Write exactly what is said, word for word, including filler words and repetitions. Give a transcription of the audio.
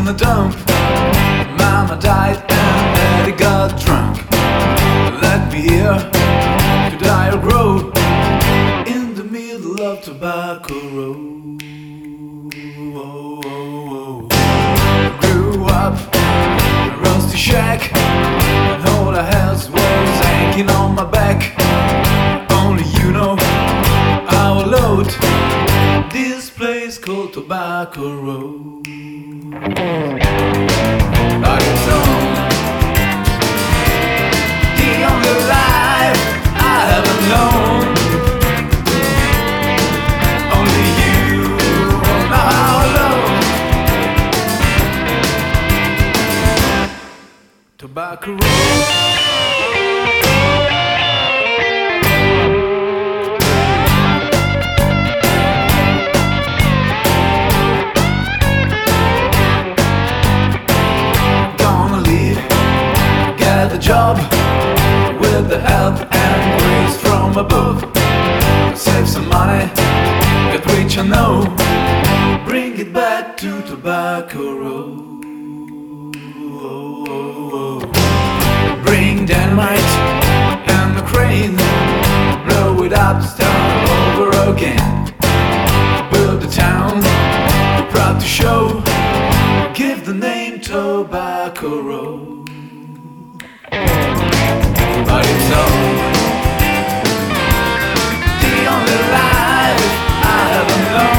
in the dump. Mama died and Daddy got drunk. Let me hear, could I grow in the middle of Tobacco Road? Oh, oh, oh. Grew up in a rusty shack, and all I had was aching on my back. Only you know our load, this place called Tobacco Road. But it's all the only life I ever known. Only you know how alone Tobacco Road. A job with the help and grace from above. Save some money, get rich I know. Bring it back to Tobacco Road. Oh, oh, oh. Bring dynamite and the crane, blow it up, start over again. Build a town, we're proud to show. Give the name Tobacco Road. But it's all the only life I ever known.